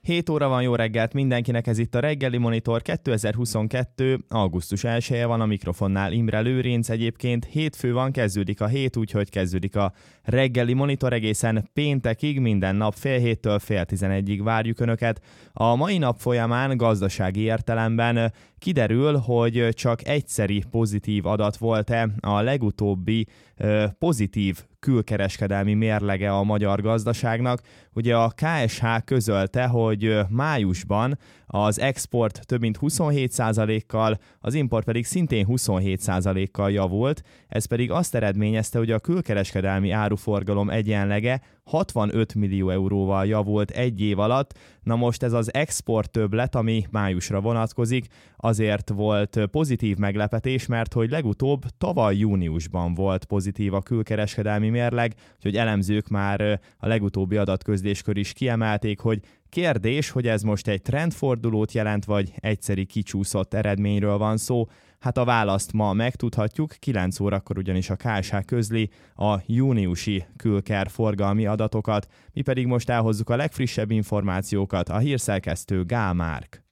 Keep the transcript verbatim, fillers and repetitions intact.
hét óra van, jó reggelt mindenkinek, ez itt a Reggeli Monitor. kétezer-huszonkettő. augusztus elseje van, a mikrofonnál Imre Lőrinc. Egyébként hétfő van, kezdődik a hét, úgyhogy kezdődik a Reggeli Monitor egészen péntekig, minden nap fél héttől fél tizenegyig várjuk Önöket. A mai nap folyamán gazdasági értelemben kiderül, hogy csak egyszeri pozitív adat volt-e a legutóbbi ö, pozitív külkereskedelmi mérlege a magyar gazdaságnak. Ugye a ká es há közölte, hogy májusban az export több mint huszonhét százalékkal, az import pedig szintén huszonhét százalékkal javult, ez pedig azt eredményezte, hogy a külkereskedelmi áruforgalom egyenlege hatvanöt millió euróval javult egy év alatt. Na most ez az export többlet, ami májusra vonatkozik, azért volt pozitív meglepetés, mert hogy legutóbb tavaly júniusban volt pozitív a külkereskedelmi mérleg, úgyhogy elemzők már a legutóbbi adatközléskor is kiemelték, hogy kérdés, hogy ez most egy trendfordulót jelent, vagy egyszeri kicsúszott eredményről van szó. Hát a választ ma megtudhatjuk, kilenc órakor ugyanis a ká es há közli a júniusi külker forgalmi adatokat, mi pedig most elhozzuk a legfrissebb információkat, a hírszerkesztő Gál Márk.